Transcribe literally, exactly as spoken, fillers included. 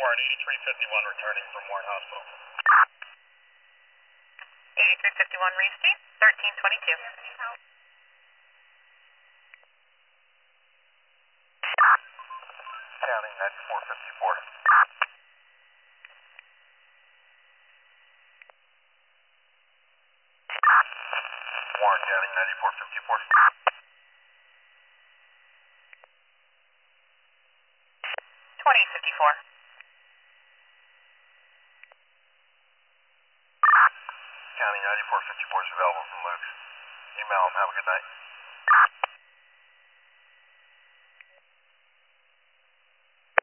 Warren, eighty-three fifty-one returning from Warren Hospital. eighty-three fifty-one Reese, thirteen twenty-two. Counting ninety-four fifty-four. Warren, counting ninety-four fifty-four. twenty fifty-four. Counting ninety-four fifty-four is available from Luke's. Email him. Have a good night.